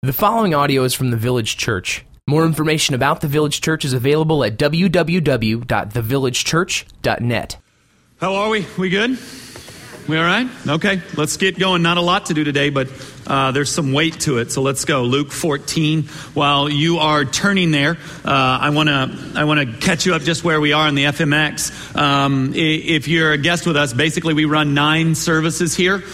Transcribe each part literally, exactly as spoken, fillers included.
The following audio is from the Village Church. More information about the Village Church is available at w w w dot the village church dot net. How are we? We good? We all right? Okay, let's get going. Not a lot to do today, but uh, there's some weight to it. So let's go. Luke fourteen. While you are turning there, uh, I want to I want to catch you up just where we are in the F M X. Um, if you're a guest with us, basically we run nine services here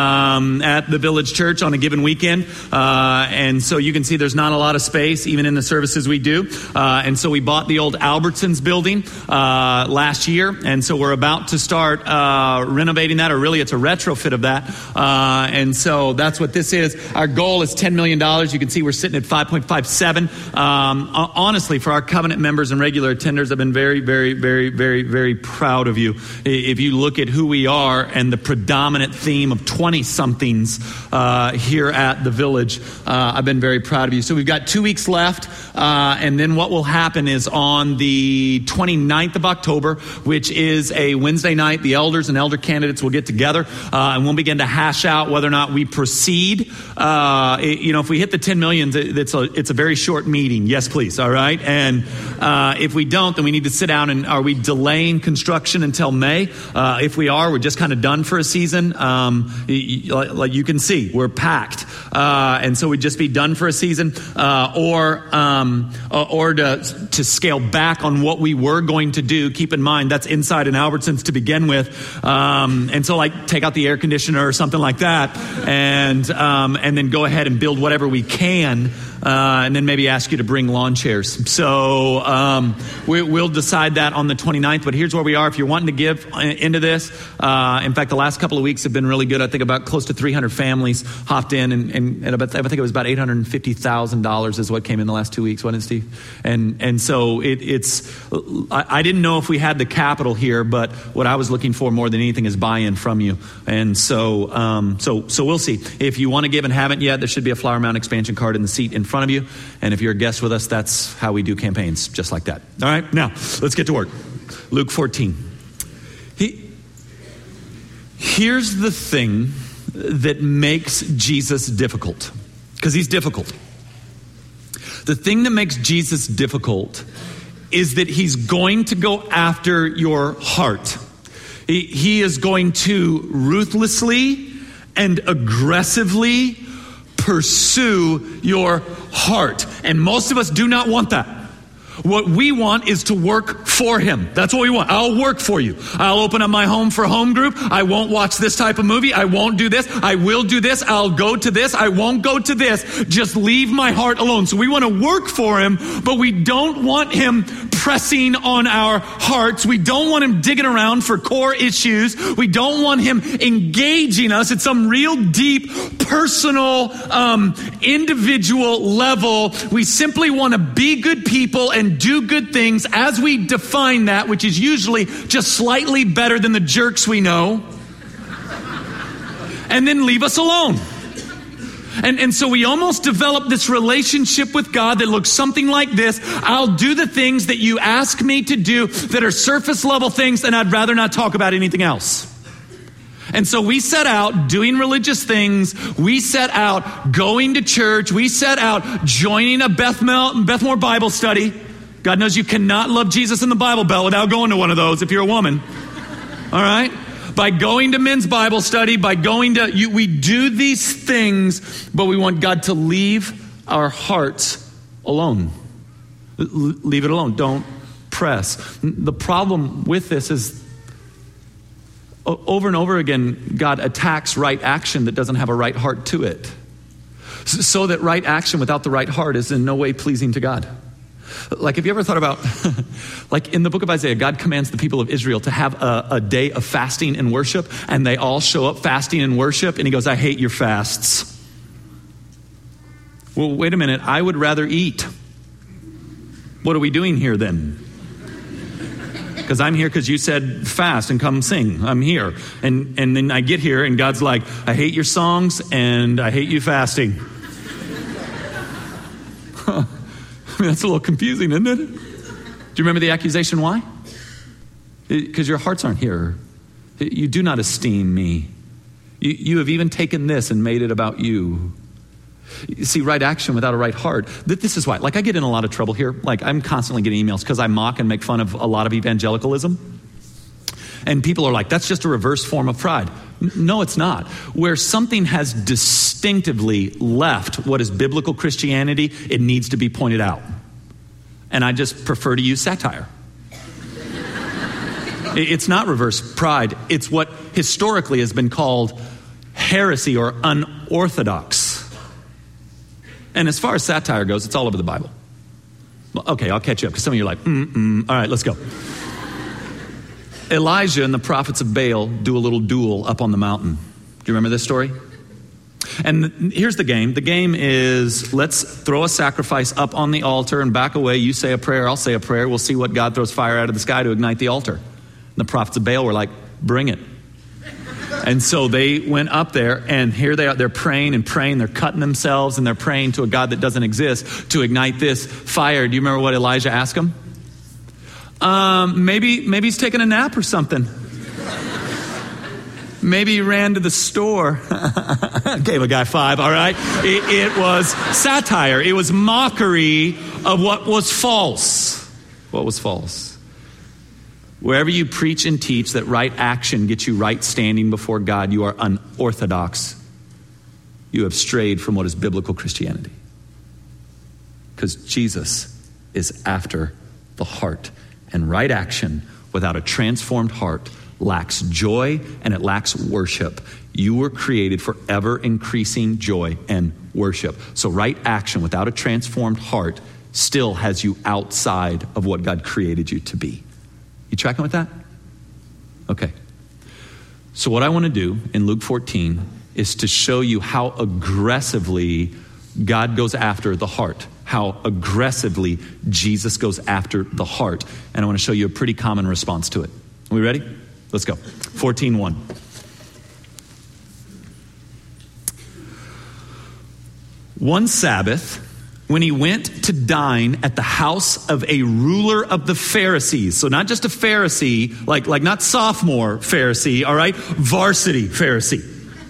um, at the Village Church on a given weekend, uh, and so you can see there's not a lot of space even in the services we do. Uh, and so we bought the old Albertsons building uh, last year, and so we're about to start uh, renovating that, or really it's a retrofit of that. Uh, and so that's what this is. Our goal is ten million dollars. You can see we're sitting at five point five seven. Um, honestly, for our covenant members and regular attenders, I've been very, very, very, very, very proud of you. If you look at who we are and the predominant theme of twenty-somethings uh, here at the Village, uh, I've been very proud of you. So we've got two weeks left. Uh, and then what will happen is on the twenty-ninth of October, which is a Wednesday night, the elders and elder candidates will get together uh, and we'll begin to hash out whether or not we proceed. Uh, it, you know, if we hit the ten million, it's a, it's a very short meeting. Yes, please. All right. And uh, if we don't, then we need to sit down and are we delaying construction until May? Uh, if we are, we're just kind of done for a season. Um, like, like you can see, we're packed. Uh, and so we'd just be done for a season uh, or um, or to, to scale back on what we were going to do. Keep in mind, that's inside an Albertsons to begin with. Um, and so like take out the air conditioner or something like that and um, and then go ahead and build whatever we can. Uh, and then maybe ask you to bring lawn chairs. So um, we, we'll decide that on the twenty-ninth. But here's where we are. If you're wanting to give into this, uh, in fact, the last couple of weeks have been really good. I think about close to three hundred families hopped in, and, and, and about, I think it was about eight hundred fifty thousand dollars is what came in the last two weeks, wasn't it, Steve? And and so it, it's. I, I didn't know if we had the capital here, but what I was looking for more than anything is buy-in from you. And so um, so so we'll see. If you want to give and haven't yet, there should be a Flower Mound expansion card in the seat in front of you. And if you're a guest with us, that's how we do campaigns, just like that. All right, now let's get to work. Luke fourteen. He, here's the thing that makes Jesus difficult, because he's difficult. The thing that makes Jesus difficult is that he's going to go after your heart. He, he is going to ruthlessly and aggressively pursue your heart. And most of us do not want that. What we want is to work for him. That's what we want. I'll work for you. I'll open up my home for home group. I won't watch this type of movie. I won't do this. I will do this. I'll go to this. I won't go to this. Just leave my heart alone. So we want to work for him, but we don't want him pressing on our hearts. We don't want him digging around for core issues. We don't want him engaging us at some real deep, personal, um, individual level. We simply want to be good people and do good things as we define that, which is usually just slightly better than the jerks we know, and then leave us alone. And, and so we almost develop this relationship with God that looks something like this. I'll do the things that you ask me to do that are surface level things, and I'd rather not talk about anything else. And so we set out doing religious things. We set out going to church. We set out joining a Bethmel, Bethmore Bible study. God knows you cannot love Jesus in the Bible Belt without going to one of those if you're a woman. All right? By going to men's Bible study, by going to, you, we do these things, but we want God to leave our hearts alone. L- leave it alone. Don't press. The problem with this is over and over again, God attacks right action that doesn't have a right heart to it. So that right action without the right heart is in no way pleasing to God. Like, have you ever thought about, like in the book of Isaiah, God commands the people of Israel to have a, a day of fasting and worship, and they all show up fasting and worship, and he goes, I hate your fasts. Well, wait a minute, I would rather eat. What are we doing here then? Because I'm here because you said fast and come sing. I'm here. And, and then I get here and God's like, I hate your songs and I hate you fasting. Huh. I mean, that's a little confusing, isn't it? Do you remember the accusation? Why? Because your hearts aren't here. You do not esteem me. You, you have even taken this and made it about you. You see, right action without a right heart. This is why. Like, I get in a lot of trouble here. Like, I'm constantly getting emails because I mock and make fun of a lot of evangelicalism. And people are like, that's just a reverse form of pride. No, it's not. Where something has distinctively left what is biblical Christianity, it needs to be pointed out. And I just prefer to use satire. It's not reverse pride. It's what historically has been called heresy or unorthodox. And as far as satire goes, it's all over the Bible. Okay, I'll catch you up because some of you are like, mm-mm. All right, let's go. Elijah and the prophets of Baal do a little duel up on the mountain. Do you remember this story? And here's the game. The game is, let's throw a sacrifice up on the altar and back away. You say a prayer, I'll say a prayer. We'll see what God throws fire out of the sky to ignite the altar. And the prophets of Baal were like, bring it. And so they went up there, and here they are. They're praying and praying. They're cutting themselves, and they're praying to a God that doesn't exist to ignite this fire. Do you remember what Elijah asked him? Um, maybe, maybe he's taking a nap or something. Maybe he ran to the store. Gave a guy five, all right? It, it was satire. It was mockery of what was false. What was false? Wherever you preach and teach that right action gets you right standing before God, you are unorthodox. You have strayed from what is biblical Christianity. Because Jesus is after the heart. And right action without a transformed heart lacks joy and it lacks worship. You were created for ever increasing joy and worship. So right action without a transformed heart still has you outside of what God created you to be. You tracking with that? Okay. So what I want to do in Luke fourteen is to show you how aggressively God goes after the heart. How aggressively Jesus goes after the heart. And I want to show you a pretty common response to it. Are we ready? Let's go. fourteen one. One Sabbath, when he went to dine at the house of a ruler of the Pharisees. So not just a Pharisee, like, like not sophomore Pharisee, all right? Varsity Pharisee.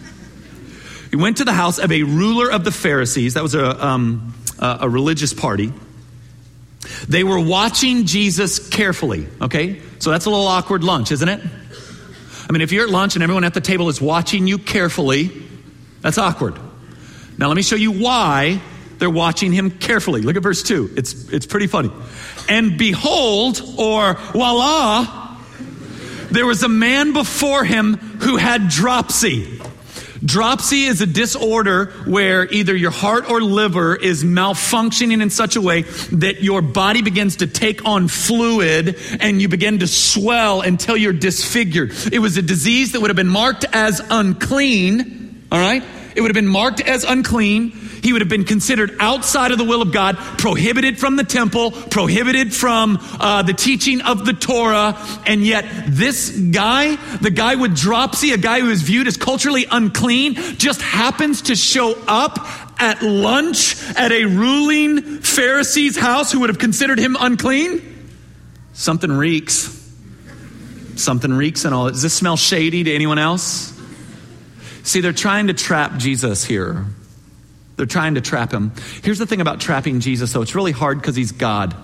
He went to the house of a ruler of the Pharisees. That was a, um, a, a religious party. They were watching Jesus carefully, okay? So that's a little awkward lunch, isn't it? I mean, if you're at lunch and everyone at the table is watching you carefully, that's awkward. Now let me show you why they're watching him carefully. Look at verse two. It's it's pretty funny. And behold, or voila, there was a man before him who had dropsy. Dropsy is a disorder where either your heart or liver is malfunctioning in such a way that your body begins to take on fluid and you begin to swell until you're disfigured. It was a disease that would have been marked as unclean, all right? It would have been marked as unclean. He would have been considered outside of the will of God, prohibited from the temple, prohibited from uh, the teaching of the Torah. And yet this guy, the guy with dropsy, a guy who is viewed as culturally unclean, just happens to show up at lunch at a ruling Pharisee's house who would have considered him unclean. Something reeks. Something reeks and all. Does this smell shady to anyone else? See, they're trying to trap Jesus here. They're trying to trap him. Here's the thing about trapping Jesus, though. It's really hard because he's God.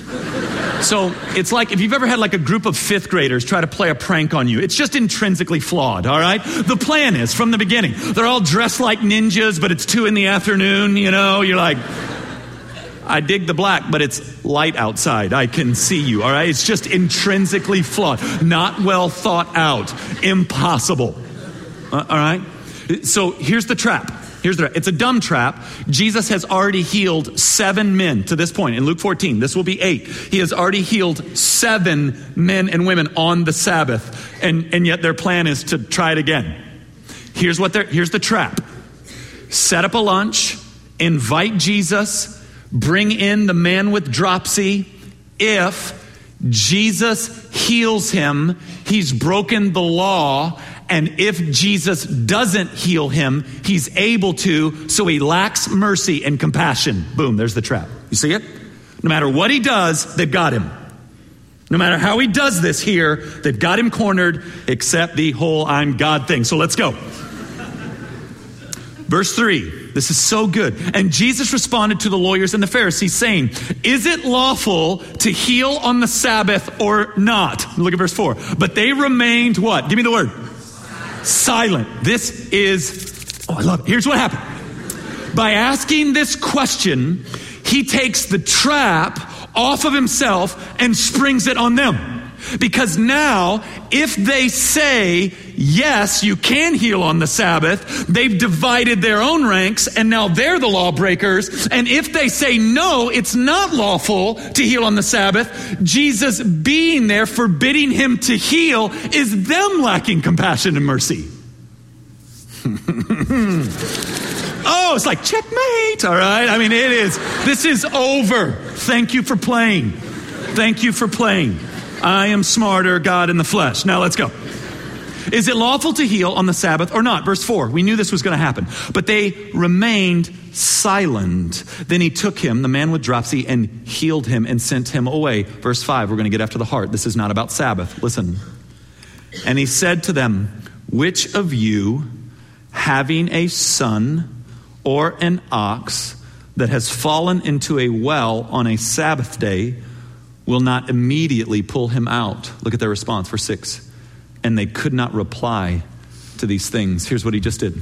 So it's like if you've ever had like a group of fifth graders try to play a prank on you. It's just intrinsically flawed, all right? The plan is, from the beginning, they're all dressed like ninjas, but it's two in the afternoon, you know? You're like, I dig the black, but it's light outside. I can see you, all right? It's just intrinsically flawed. Not well thought out. Impossible. Uh, all right? So here's the trap. Here's the trap. It's a dumb trap. Jesus has already healed seven men to this point. In Luke fourteen, this will be eight. He has already healed seven men and women on the Sabbath. And, and yet their plan is to try it again. Here's what they're, here's the trap. Set up a lunch, invite Jesus, bring in the man with dropsy. If Jesus heals him, he's broken the law. And if Jesus doesn't heal him, he's able to, so he lacks mercy and compassion. Boom, there's the trap. You see it? No matter what he does, they've got him. No matter how he does this here, they've got him cornered, except the whole I'm God thing. So let's go. Verse three. This is so good. And Jesus responded to the lawyers and the Pharisees saying, is it lawful to heal on the Sabbath or not? Look at verse four. But they remained what? Give me the word. Silent. This is, oh, I love it. Here's what happened. By asking this question, he takes the trap off of himself and springs it on them. Because now, if they say, yes, you can heal on the Sabbath, they've divided their own ranks, and now they're the lawbreakers. And if they say, no, it's not lawful to heal on the Sabbath, Jesus being there, forbidding him to heal, is them lacking compassion and mercy. Oh, it's like checkmate, all right? I mean, it is. This is over. Thank you for playing. Thank you for playing. I am smarter, God in the flesh. Now let's go. Is it lawful to heal on the Sabbath or not? Verse four, we knew this was going to happen. But they remained silent. Then he took him, the man with dropsy, and healed him and sent him away. Verse five, we're going to get after the heart. This is not about Sabbath. Listen. And he said to them, which of you, having a son or an ox that has fallen into a well on a Sabbath day, will not immediately pull him out? Look at their response, verse six. And they could not reply to these things. Here's what he just did.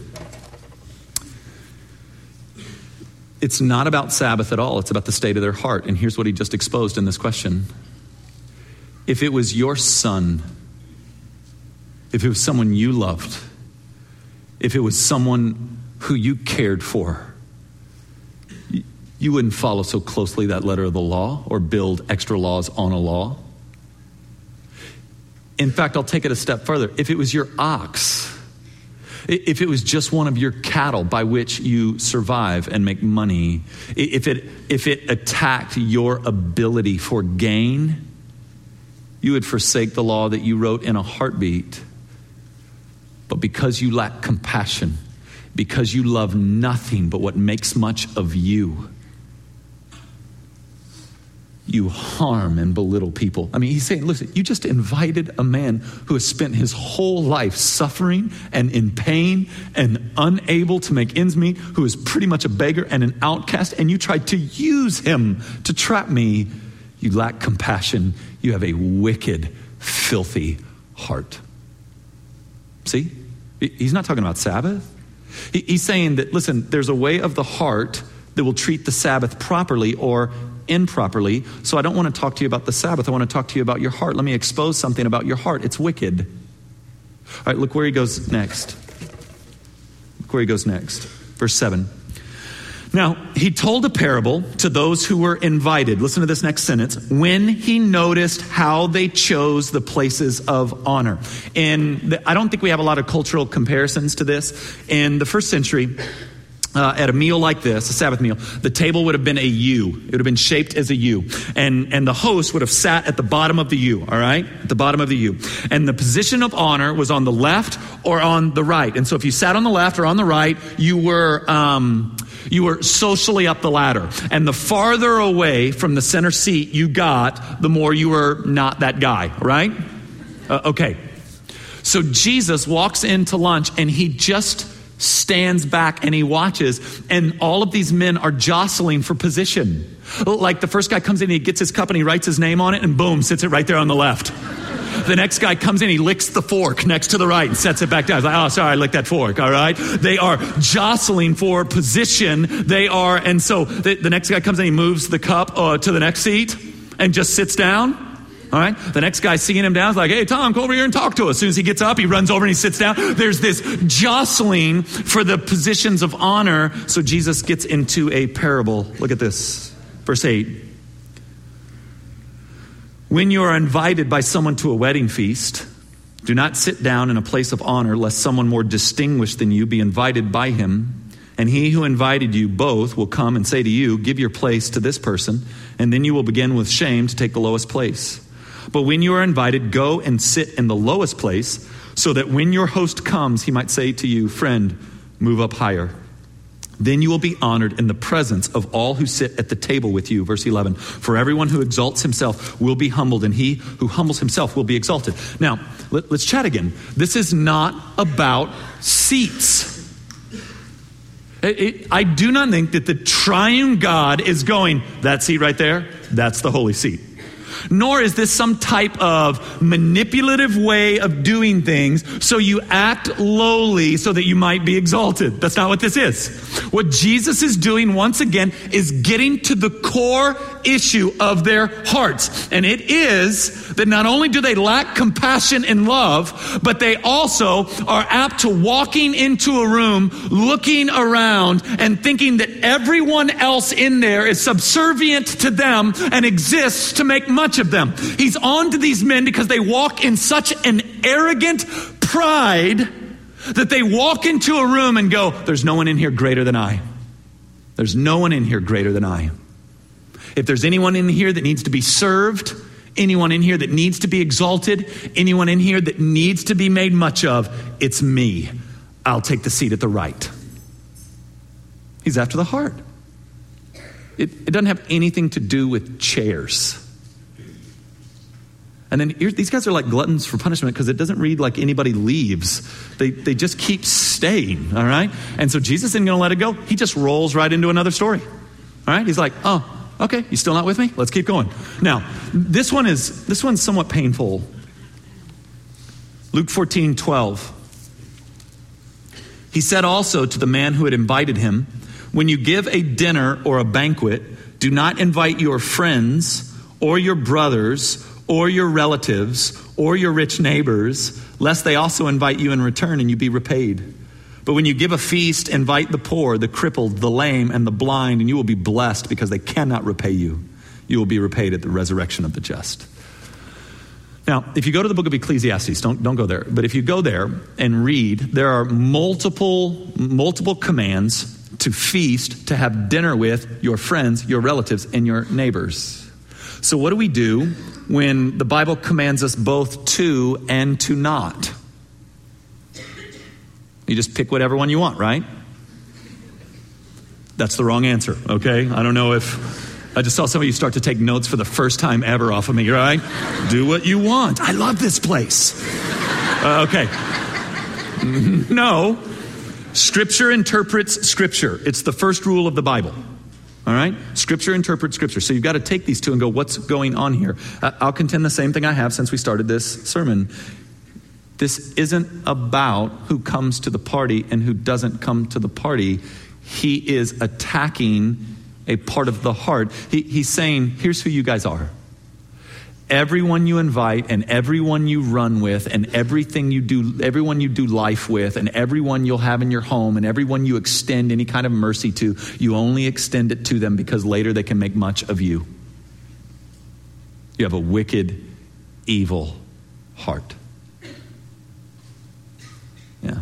It's not about Sabbath at all. It's about the state of their heart. And here's what he just exposed in this question. If it was your son, if it was someone you loved, if it was someone who you cared for, you wouldn't follow so closely that letter of the law or build extra laws on a law. In fact, I'll take it a step further. If it was your ox, if it was just one of your cattle by which you survive and make money, if it if it attacked your ability for gain, you would forsake the law that you wrote in a heartbeat. But because you lack compassion, because you love nothing but what makes much of you, you harm and belittle people. I mean, he's saying, listen, you just invited a man who has spent his whole life suffering and in pain and unable to make ends meet, who is pretty much a beggar and an outcast, and you tried to use him to trap me. You lack compassion. You have a wicked, filthy heart. See? He's not talking about Sabbath. He's saying that, listen, there's a way of the heart that will treat the Sabbath properly or improperly. So I don't want to talk to you about the Sabbath. I want to talk to you about your heart. Let me expose something about your heart. It's wicked. All right, look where he goes next. Look where he goes next. Verse seven. Now, he told a parable to those who were invited. Listen to this next sentence. When he noticed how they chose the places of honor. And the, I don't think we have a lot of cultural comparisons to this. In the first century, Uh, at a meal like this, a Sabbath meal, the table would have been a U. It would have been shaped as a U. And, and the host would have sat at the bottom of the U, all right? At the bottom of the U. And the position of honor was on the left or on the right. And so if you sat on the left or on the right, you were um, you were socially up the ladder. And the farther away from the center seat you got, the more you were not that guy, right? Uh, okay. So Jesus walks into lunch and he just stands back and he watches, and all of these men are jostling for position. Like the first guy comes in, he gets his cup and he writes his name on it, and boom, sits it right there on the left. The next guy comes in, he licks the fork next to the right and sets it back down. He's like, oh, sorry, I licked that fork, all right? They are jostling for position. They are, and so the, the next guy comes in, he moves the cup uh, to the next seat and just sits down. All right. The next guy seeing him down is like, hey, Tom, come over here and talk to us. As soon as he gets up, he runs over and he sits down. There's this jostling for the positions of honor. So Jesus gets into a parable. Look at this. Verse eight. When you are invited by someone to a wedding feast, do not sit down in a place of honor, lest someone more distinguished than you be invited by him. And he who invited you both will come and say to you, give your place to this person. And then you will begin with shame to take the lowest place. But when you are invited, go and sit in the lowest place, so that when your host comes, he might say to you, friend, move up higher. Then you will be honored in the presence of all who sit at the table with you. Verse eleven, for everyone who exalts himself will be humbled, and he who humbles himself will be exalted. Now, let, let's chat again. This is not about seats. It, it, I do not think that the triune God is going, that seat right there, that's the holy seat. Nor is this some type of manipulative way of doing things so you act lowly so that you might be exalted. That's not what this is. What Jesus is doing once again is getting to the core issue of their hearts. And it is that not only do they lack compassion and love, but they also are apt to walking into a room, looking around and thinking that everyone else in there is subservient to them and exists to make much of them. He's on to these men because they walk in such an arrogant pride that they walk into a room and go, there's no one in here greater than I. There's no one in here greater than I. If there's anyone in here that needs to be served, anyone in here that needs to be exalted, anyone in here that needs to be made much of, it's me. I'll take the seat at the right. He's after the heart. It, it doesn't have anything to do with chairs. And then here, these guys are like gluttons for punishment because it doesn't read like anybody leaves. They they just keep staying, all right? And so Jesus isn't going to let it go. He just rolls right into another story, all right? He's like, oh, okay, you still not with me? Let's keep going. Now, this one is this one's somewhat painful. Luke fourteen twelve. He said also to the man who had invited him, when you give a dinner or a banquet, do not invite your friends or your brothers or your relatives, or your rich neighbors, lest they also invite you in return and you be repaid. But when you give a feast, invite the poor, the crippled, the lame, and the blind, and you will be blessed because they cannot repay you. You will be repaid at the resurrection of the just. Now, if you go to the book of Ecclesiastes, don't, don't go there, but if you go there and read, there are multiple, multiple commands to feast, to have dinner with your friends, your relatives, and your neighbors. So what do we do when the Bible commands us both to and to not? You just pick whatever one you want, right? That's the wrong answer, okay? I don't know if... I just saw some of you start to take notes for the first time ever off of me, right? Do what you want. I love this place. Uh, okay. No. Scripture interprets Scripture. It's the first rule of the Bible. All right? Scripture interprets Scripture. So you've got to take these two and go, what's going on here? I'll contend the same thing I have since we started this sermon. This isn't about who comes to the party and who doesn't come to the party. He is attacking a part of the heart. He, he's saying, here's who you guys are. Everyone you invite and everyone you run with and everything you do, everyone you do life with and everyone you'll have in your home and everyone you extend any kind of mercy to, you only extend it to them because later they can make much of you. You have a wicked, evil heart. Yeah.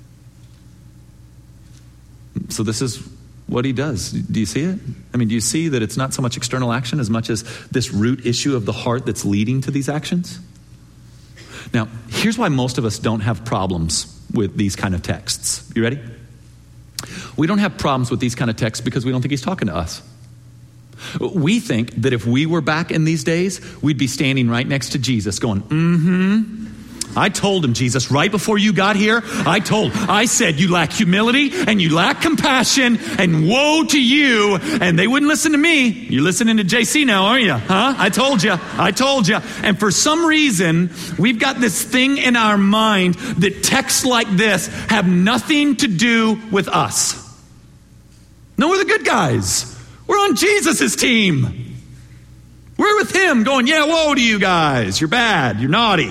So this is what he does. Do you see it? I mean, do you see that it's not so much external action as much as this root issue of the heart that's leading to these actions? Now, here's why most of us don't have problems with these kind of texts. You ready? We don't have problems with these kind of texts because we don't think he's talking to us. We think that if we were back in these days, we'd be standing right next to Jesus going, mm-hmm. I told him, Jesus, right before you got here, I told, I said you lack humility and you lack compassion and woe to you. And they wouldn't listen to me. You're listening to J C now, aren't you? Huh? I told you. I told you. And for some reason, we've got this thing in our mind that texts like this have nothing to do with us. No, we're the good guys. We're on Jesus's team. We're with him going, yeah, woe to you guys. You're bad. You're naughty.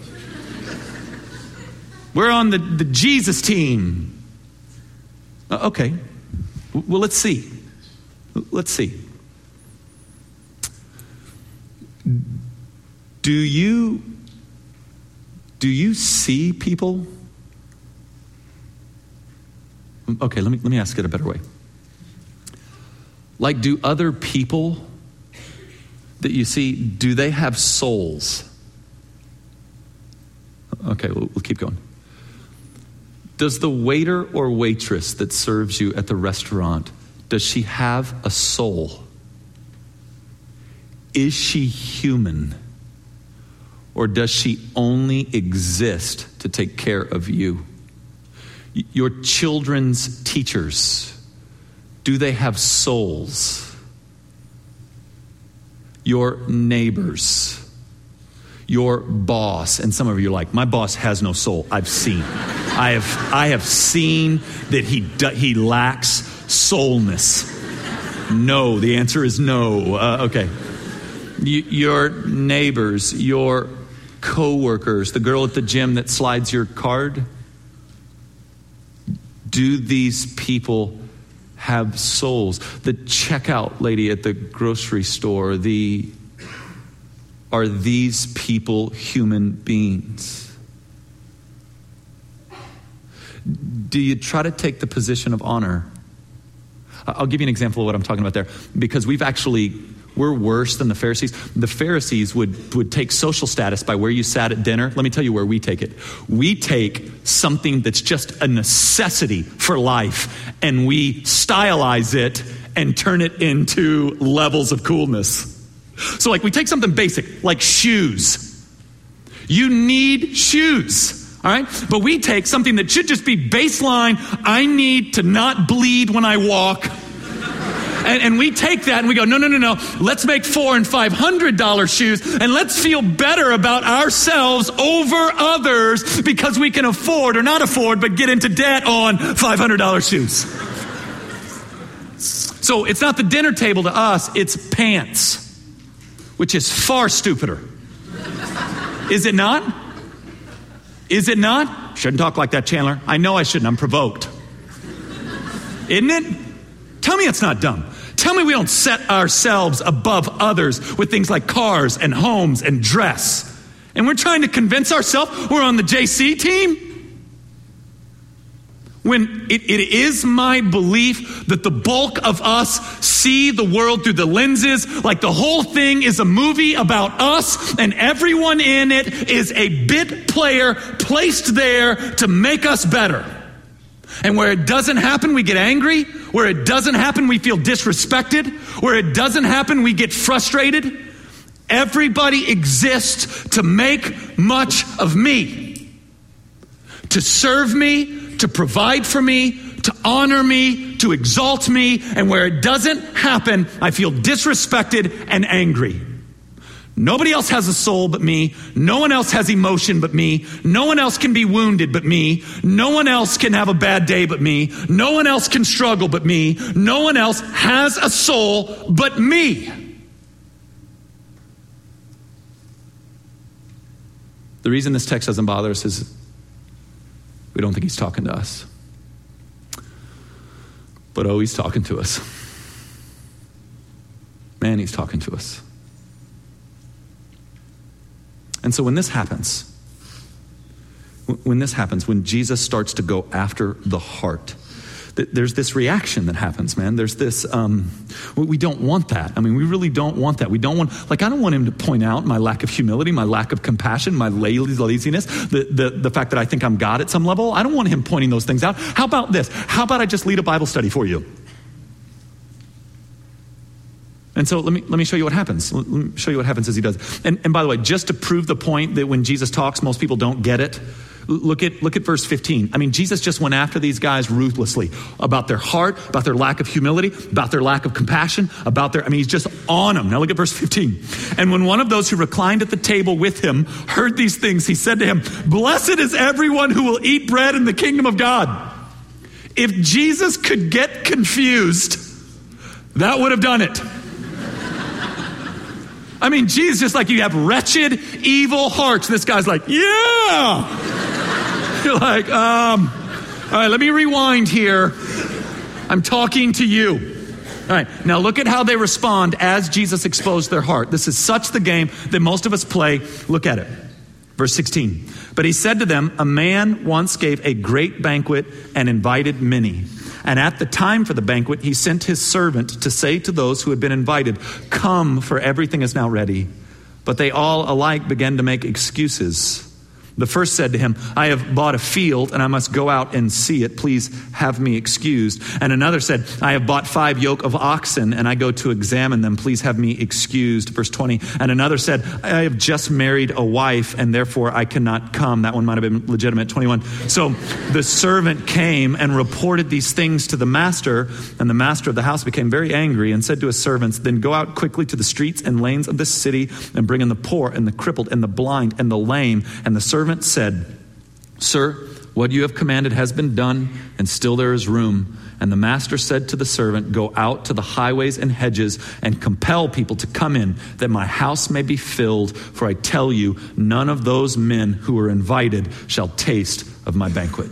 We're on the, the Jesus team. Uh, okay. Well, let's see. Let's see. Do you, do you see people? Okay, let me, let me ask it a better way. Like, do other people that you see, do they have souls? Okay, we'll, we'll keep going. Does the waiter or waitress that serves you at the restaurant, does she have a soul? Is she human? Or does she only exist to take care of you? Your children's teachers, do they have souls? Your neighbors, your boss, and some of you are like, my boss has no soul. I've seen. I have I have seen that he do, he lacks soulness. No, the answer is no. Uh, okay. Y- your neighbors, your co-workers, the girl at the gym that slides your card, do these people have souls? The checkout lady at the grocery store, the are these people human beings? Do you try to take the position of honor? I'll give you an example of what I'm talking about there, because we've actually, we're worse than the Pharisees. The Pharisees would, would take social status by where you sat at dinner. Let me tell you where we take it. We take something that's just a necessity for life, and we stylize it and turn it into levels of coolness. So like we take something basic, like shoes. You need shoes. All right? But we take something that should just be baseline. I need to not bleed when I walk. And, and we take that and we go, no, no, no, no. Let's make four and five hundred dollar shoes, and let's feel better about ourselves over others because we can afford or not afford, but get into debt on five hundred dollar shoes. So it's not the dinner table to us; it's pants, which is far stupider. Is it not? Is it not? Shouldn't talk like that, Chandler. I know I shouldn't. I'm provoked. Isn't it? Tell me it's not dumb. Tell me we don't set ourselves above others with things like cars and homes and dress. And we're trying to convince ourselves we're on the J C team? When it, it is my belief that the bulk of us see the world through the lenses, like the whole thing is a movie about us, and everyone in it is a bit player placed there to make us better. And where it doesn't happen, we get angry. Where it doesn't happen, we feel disrespected. Where it doesn't happen, we get frustrated. Everybody exists to make much of me, to serve me, to provide for me, to honor me, to exalt me. And where it doesn't happen, I feel disrespected and angry. Nobody else has a soul but me. No one else has emotion but me. No one else can be wounded but me. No one else can have a bad day but me. No one else can struggle but me. No one else has a soul but me. The reason this text doesn't bother us is we don't think he's talking to us. But oh, he's talking to us. Man, he's talking to us. And so when this happens, when this happens, when Jesus starts to go after the heart, there's this reaction that happens, man. There's this, um, we don't want that. I mean, we really don't want that. We don't want, like, I don't want him to point out my lack of humility, my lack of compassion, my laziness, the, the, the fact that I think I'm God at some level. I don't want him pointing those things out. How about this? How about I just lead a Bible study for you? And so let me let me show you what happens. Let me show you what happens as he does. And, and by the way, just to prove the point that when Jesus talks, most people don't get it, look at look at verse fifteen. I mean, Jesus just went after these guys ruthlessly about their heart, about their lack of humility, about their lack of compassion, about their, I mean, he's just on them. Now look at verse fifteen. And when one of those who reclined at the table with him heard these things, he said to him, "Blessed is everyone who will eat bread in the kingdom of God." If Jesus could get confused, that would have done it. I mean, Jesus, just like you have wretched, evil hearts. This guy's like, yeah. You're like, um, all right, let me rewind here. I'm talking to you. All right, now look at how they respond as Jesus exposed their heart. This is such the game that most of us play. Look at it. Verse sixteen. But he said to them, "A man once gave a great banquet and invited many. And at the time for the banquet, he sent his servant to say to those who had been invited, 'Come, for everything is now ready.' But they all alike began to make excuses. The first said to him, I have bought a field and I must go out and see it. Please have me excused. And another said, I have bought five yoke of oxen and I go to examine them. Please have me excused. Verse twenty. And another said, I have just married a wife and therefore I cannot come. That one might have been legitimate. twenty-one. So the servant came and reported these things to the master, and the master of the house became very angry and said to his servants, then go out quickly to the streets and lanes of the city and bring in the poor and the crippled and the blind and the lame. And the servant said, Sir, what you have commanded has been done, and still there is room. And the master said to the servant, go out to the highways and hedges and compel people to come in, that my house may be filled. For I tell you, none of those men who are invited shall taste of my banquet.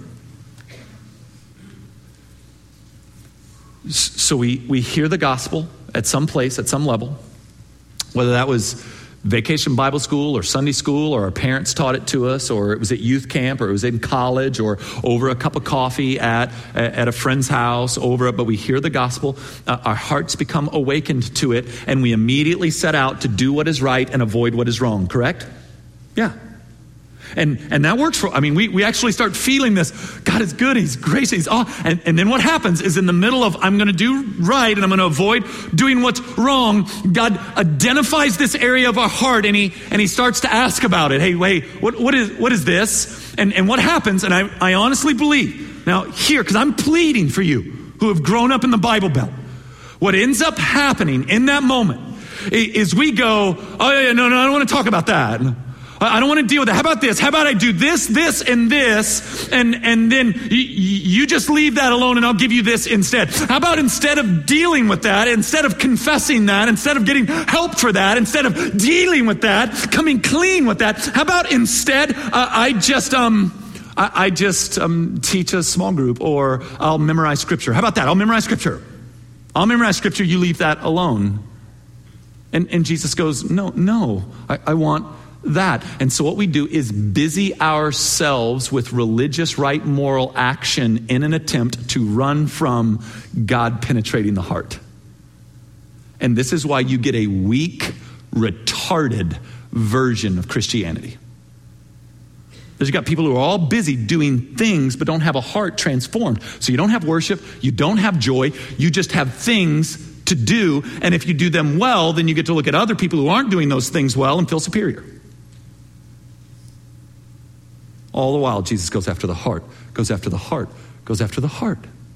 So we, we hear the gospel at some place, at some level, whether that was Vacation Bible School or Sunday school, or our parents taught it to us, or it was at youth camp, or it was in college, or over a cup of coffee at at a friend's house, over it. But we hear the gospel, uh, our hearts become awakened to it, and we immediately set out to do what is right and avoid what is wrong, correct? Yeah. And and that works for, I mean, we, we actually start feeling this. God is good, he's gracious, he's all. And, and then what happens is in the middle of I'm going to do right and I'm going to avoid doing what's wrong, God identifies this area of our heart and he and he starts to ask about it. Hey, wait, what what is what is this? And and what happens, and I, I honestly believe, now here, because I'm pleading for you who have grown up in the Bible Belt, what ends up happening in that moment is we go, oh yeah, yeah no, no, I don't want to talk about that. I don't want to deal with that. How about this? How about I do this, this, and this, and, and then you, you just leave that alone and I'll give you this instead. How about instead of dealing with that, instead of confessing that, instead of getting help for that, instead of dealing with that, coming clean with that, how about instead uh, I just um I, I just um teach a small group, or I'll memorize scripture. How about that? I'll memorize scripture. I'll memorize scripture. You leave that alone. And and Jesus goes, no, no, I, I want that. And so what we do is busy ourselves with religious, right, moral action in an attempt to run from God penetrating the heart. And this is why you get a weak, retarded version of Christianity. Because you got people who are all busy doing things but don't have a heart transformed. So you don't have worship, you don't have joy, you just have things to do. And if you do them well, then you get to look at other people who aren't doing those things well and feel superior. All the while, Jesus goes after the heart, goes after the heart, goes after the heart.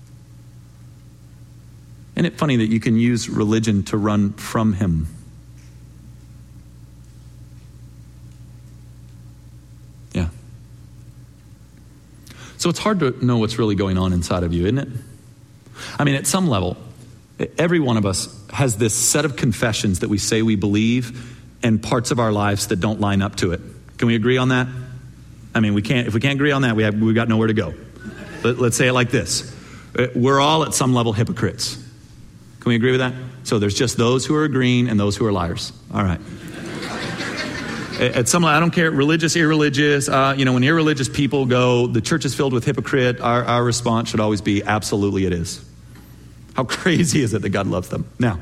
Isn't it funny that you can use religion to run from him? Yeah. So it's hard to know what's really going on inside of you, isn't it? I mean, at some level, every one of us has this set of confessions that we say we believe and parts of our lives that don't line up to it. Can we agree on that? I mean, we can't. If we can't agree on that, we have we've got nowhere to go. Let, let's say it like this: we're all at some level hypocrites. Can we agree with that? So there's just those who are agreeing and those who are liars. All right. At some level, I don't care, religious, irreligious. Uh, you know, when irreligious people go, the church is filled with hypocrite. Our, our response should always be, absolutely, it is. How crazy is it that God loves them? Now,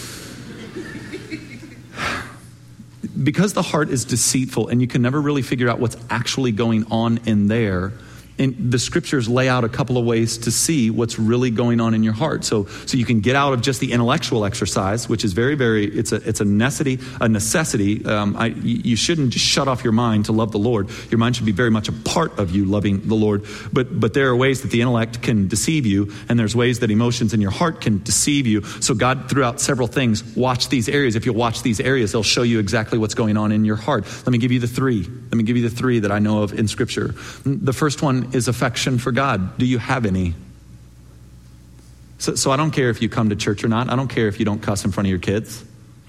because the heart is deceitful and you can never really figure out what's actually going on in there, and the scriptures lay out a couple of ways to see what's really going on in your heart. So, so you can get out of just the intellectual exercise, which is very, very, it's a, it's a necessity, a necessity. Um, I, you shouldn't just shut off your mind to love the Lord. Your mind should be very much a part of you loving the Lord. But, but there are ways that the intellect can deceive you, and there's ways that emotions in your heart can deceive you. So God threw out several things. Watch these areas. If you'll watch these areas, they'll show you exactly what's going on in your heart. Let me give you the three. Let me give you the three that I know of in Scripture. The first one is affection for God. Do you have any? So, so I don't care if you come to church or not. I don't care if you don't cuss in front of your kids.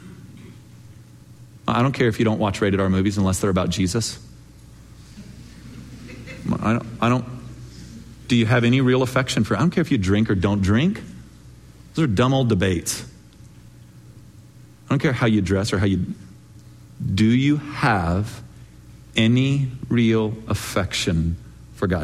I don't care if you don't watch rated R movies unless they're about Jesus. I don't, I don't, do you have any real affection for, I don't care if you drink or don't drink. Those are dumb old debates. I don't care how you dress or how you, do you have any real affection for God?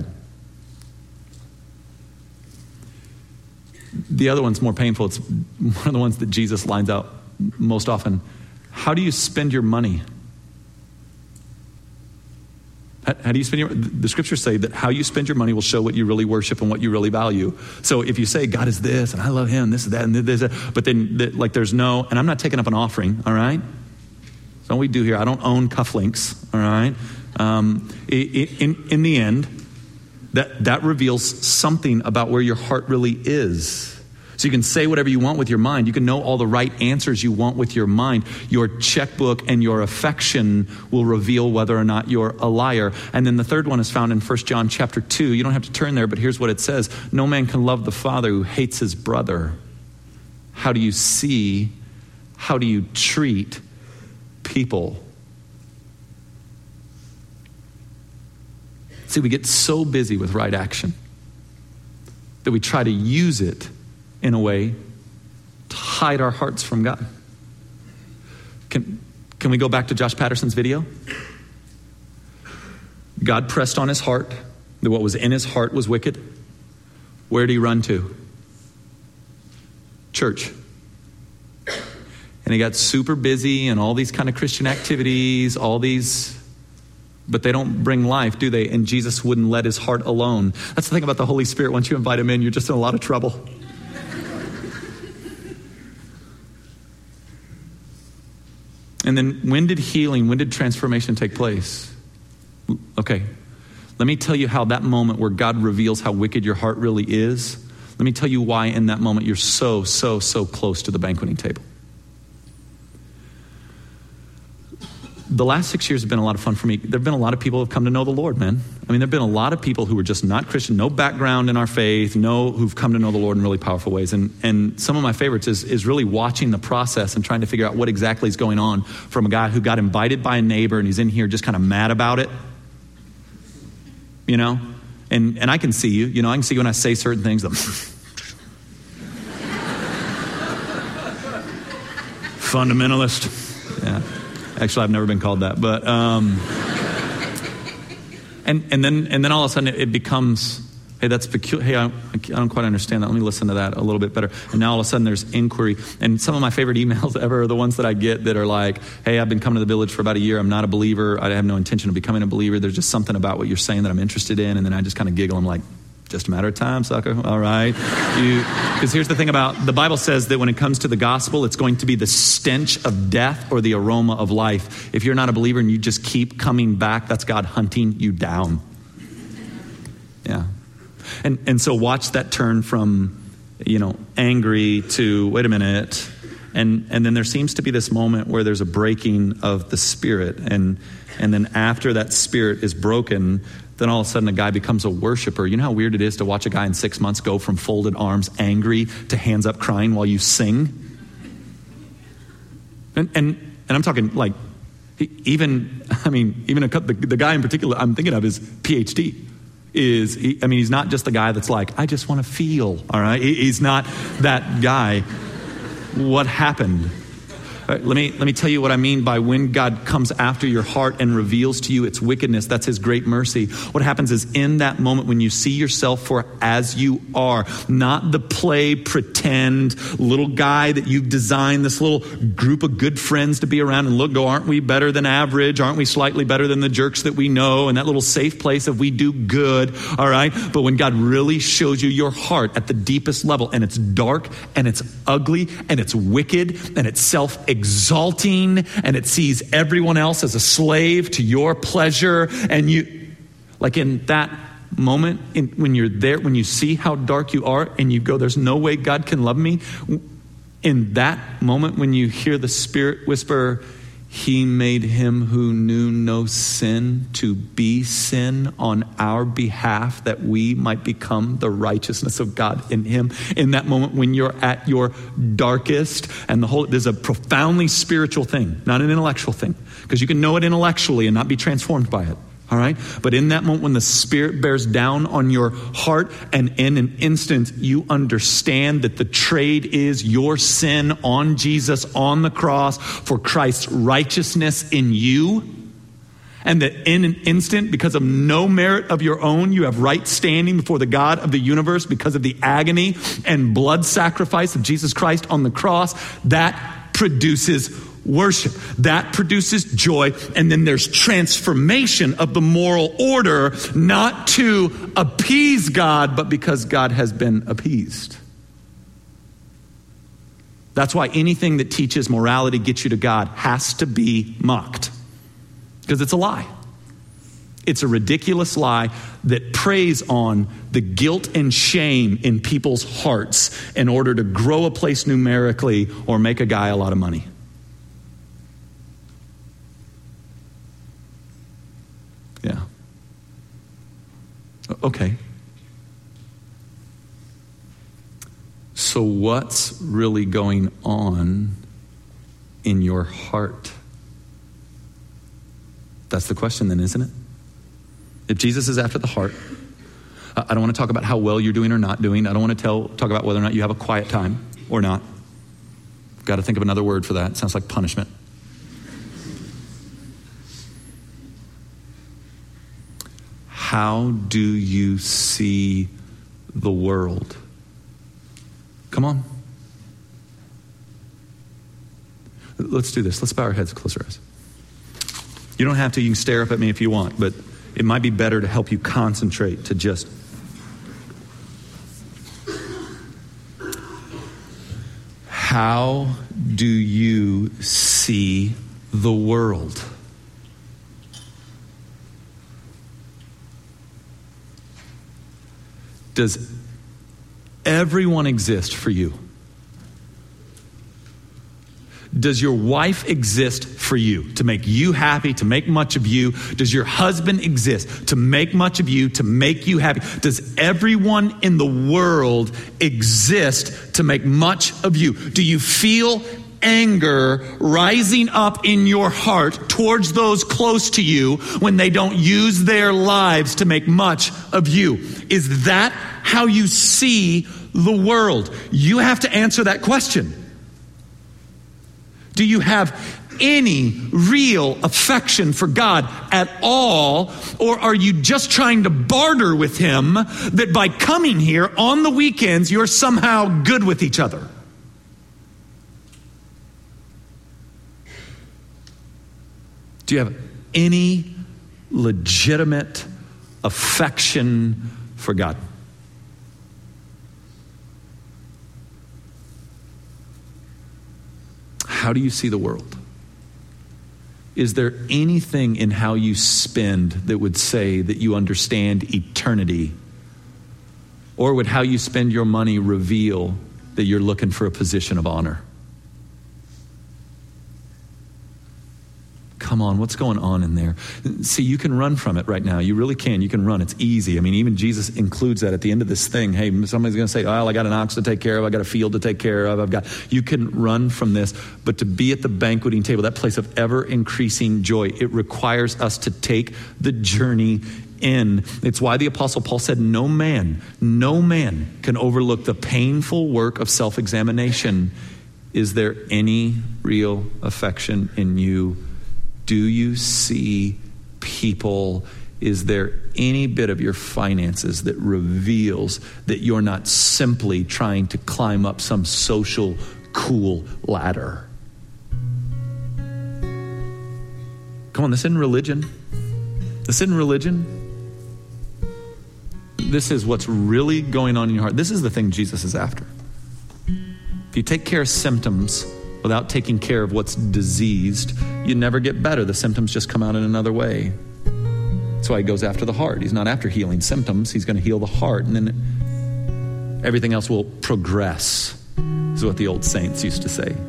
The other one's more painful. It's one of the ones that Jesus lines out most often. How do you spend your money? How, how do you spend your, the scriptures say that how you spend your money will show what you really worship and what you really value. So if you say God is this and I love him, this is that and this, is that, but then the, like there's no, and I'm not taking up an offering, all right? That's what we do here. I don't own cufflinks, all right? Um, in, in the end, that, that reveals something about where your heart really is. So you can say whatever you want with your mind. You can know all the right answers you want with your mind. Your checkbook and your affection will reveal whether or not you're a liar. And then the third one is found in First John chapter two. You don't have to turn there, but here's what it says. No man can love the Father who hates his brother. How do you see? How do you treat people? See, we get so busy with right action that we try to use it in a way to hide our hearts from God. Can, can we go back to Josh Patterson's video? God pressed on his heart that what was in his heart was wicked. Where did he run to? Church. And he got super busy and all these kind of Christian activities, all these, but they don't bring life, do they? And Jesus wouldn't let his heart alone. That's the thing about the Holy Spirit. Once you invite him in, you're just in a lot of trouble. And then when did healing, when did transformation take place? Okay, let me tell you how that moment where God reveals how wicked your heart really is, let me tell you why in that moment you're so, so, so close to the banqueting table. The last six years have been a lot of fun for me. There have been a lot of people who have come to know the Lord, man. I mean, there have been a lot of people who were just not Christian, no background in our faith, no, who've come to know the Lord in really powerful ways. And and some of my favorites is, is really watching the process and trying to figure out what exactly is going on from a guy who got invited by a neighbor and he's in here just kind of mad about it. You know? And and I can see you. You know, I can see you when I say certain things. Fundamentalist. Yeah. Actually, I've never been called that, but um, and and then and then all of a sudden it, it becomes, hey, that's peculiar. Hey, I, I don't quite understand that. Let me listen to that a little bit better. And now all of a sudden there's inquiry. And some of my favorite emails ever are the ones that I get that are like, hey, I've been coming to the Village for about a year. I'm not a believer. I have no intention of becoming a believer. There's just something about what you're saying that I'm interested in. And then I just kind of giggle. I'm like, just a matter of time, sucker. All right. Because here's the thing about, the Bible says that when it comes to the gospel, it's going to be the stench of death or the aroma of life. If you're not a believer and you just keep coming back, that's God hunting you down. Yeah. And and so watch that turn from, you know, angry to, wait a minute. And and then there seems to be this moment where there's a breaking of the spirit. And and then after that spirit is broken, then all of a sudden a guy becomes a worshiper. You know how weird it is to watch a guy in six months go from folded arms, angry, to hands up crying while you sing? And and, and I'm talking like, even, I mean, even a, the, the guy in particular I'm thinking of is P H D. Is, he, I mean, he's not just the guy that's like, I just want to feel, all right? He, he's not that guy. What happened? All right, let me let me tell you what I mean by when God comes after your heart and reveals to you its wickedness. That's his great mercy. What happens is in that moment when you see yourself for as you are, not the play, pretend little guy that you've designed this little group of good friends to be around and look, go, aren't we better than average? Aren't we slightly better than the jerks that we know? And that little safe place of we do good, all right? But when God really shows you your heart at the deepest level, and it's dark and it's ugly and it's wicked and it's self exalting, and it sees everyone else as a slave to your pleasure, and you, like in that moment, in, when you're there, when you see how dark you are, and you go, there's no way God can love me. In that moment, when you hear the Spirit whisper, he made him who knew no sin to be sin on our behalf, that we might become the righteousness of God in him. In that moment when you're at your darkest, and the whole, there's a profoundly spiritual thing, not an intellectual thing, because you can know it intellectually and not be transformed by it. All right. But in that moment when the Spirit bears down on your heart, and in an instant you understand that the trade is your sin on Jesus on the cross for Christ's righteousness in you. And that in an instant, because of no merit of your own, you have right standing before the God of the universe because of the agony and blood sacrifice of Jesus Christ on the cross. That produces worship. That produces joy. And then there's transformation of the moral order, not to appease God, but because God has been appeased. That's why anything that teaches morality gets you to God has to be mocked. Because it's a lie. It's a ridiculous lie that preys on the guilt and shame in people's hearts in order to grow a place numerically or make a guy a lot of money. Yeah. Okay. So what's really going on in your heart? That's the question then, isn't it? If Jesus is after the heart, I don't want to talk about how well you're doing or not doing. I don't want to tell talk about whether or not you have a quiet time or not. Got to think of another word for that. It sounds like punishment. How do you see the world? Come on. Let's do this. Let's bow our heads, close our eyes. You don't have to. You can stare up at me if you want, but it might be better to help you concentrate to just... How do you see the world? Does everyone exist for you? Does your wife exist for you, to make you happy, to make much of you? Does your husband exist to make much of you, to make you happy? Does everyone in the world exist to make much of you? Do you feel anger rising up in your heart towards those close to you when they don't use their lives to make much of you? Is that how you see the world? You have to answer that question. Do you have any real affection for God at all? Or are you just trying to barter with him that by coming here on the weekends, you're somehow good with each other? Do you have any legitimate affection for God? How do you see the world? Is there anything in how you spend that would say that you understand eternity? Or would how you spend your money reveal that you're looking for a position of honor? Come on, what's going on in there? See, you can run from it right now. You really can. You can run. It's easy. I mean, even Jesus includes that at the end of this thing. Hey, somebody's going to say, oh, I got an ox to take care of. I got a field to take care of. I've got, you can run from this. But to be at the banqueting table, that place of ever increasing joy, it requires us to take the journey in. It's why the Apostle Paul said, no man, no man can overlook the painful work of self-examination. Is there any real affection in you? Do you see people? Is there any bit of your finances that reveals that you're not simply trying to climb up some social cool ladder? Come on, this isn't religion. This isn't religion. This is what's really going on in your heart. This is the thing Jesus is after. If you take care of symptoms without taking care of what's diseased, you never get better. The symptoms just come out in another way. That's why he goes after the heart. He's not after healing symptoms. He's going to heal the heart, and then everything else will progress, is what the old saints used to say.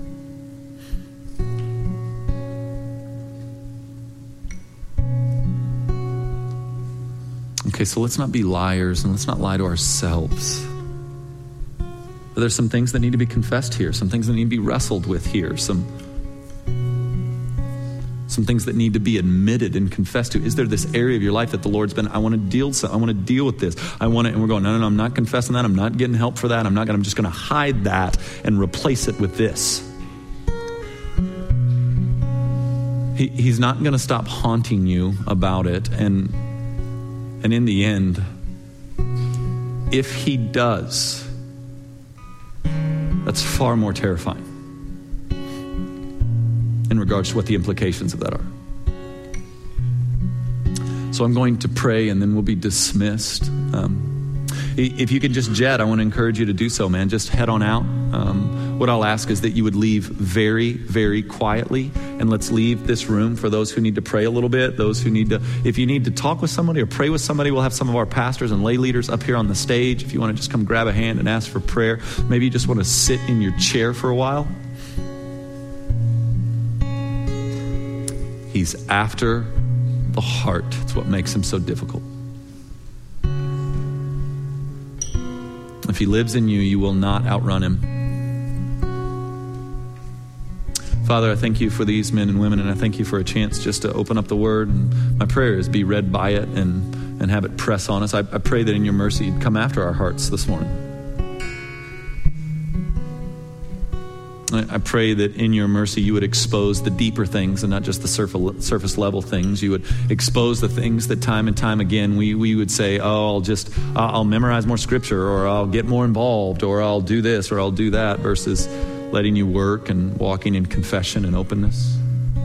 Okay, so let's not be liars, and let's not lie to ourselves. But there's some things that need to be confessed here, some things that need to be wrestled with here, some some things that need to be admitted and confessed to. Is there this area of your life that the Lord's been, I want to deal so I want to deal with this. I want to, and we're going, no, no, no, I'm not confessing that. I'm not getting help for that. I'm not going, I'm just going to hide that and replace it with this. He, he's not going to stop haunting you about it. And, and in the end, if he does, that's far more terrifying. in regards to what the implications of that are. So I'm going to pray and then we'll be dismissed. Um, if you can just jet, I want to encourage you to do so, man. Just head on out. Um, what I'll ask is that you would leave very, very quietly, and let's leave this room for those who need to pray a little bit, those who need to, if you need to talk with somebody or pray with somebody, we'll have some of our pastors and lay leaders up here on the stage. If you want to just come grab a hand and ask for prayer, maybe you just want to sit in your chair for a while. He's after the heart. It's what makes him so difficult. If he lives in you, you will not outrun him. Father, I thank you for these men and women, and I thank you for a chance just to open up the word. And my prayer is be read by it and, and have it press on us. I, I pray that in your mercy you'd come after our hearts this morning. I pray that in your mercy you would expose the deeper things and not just the surface level things. You would expose the things that time and time again we, we would say, oh, I'll just, I'll memorize more scripture, or I'll get more involved, or I'll do this, or I'll do that, versus letting you work and walking in confession and openness.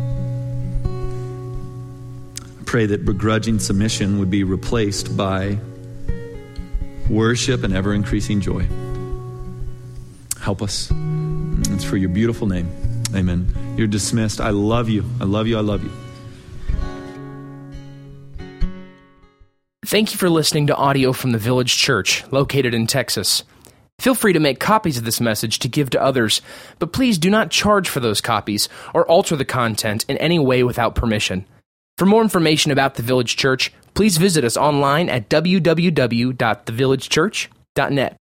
I pray that begrudging submission would be replaced by worship and ever-increasing joy. Help us. It's for your beautiful name. Amen. You're dismissed. I love you. I love you. I love you. Thank you for listening to audio from the Village Church, located in Texas. Feel free to make copies of this message to give to others, but please do not charge for those copies or alter the content in any way without permission. For more information about the Village Church, please visit us online at w w w dot the village church dot net.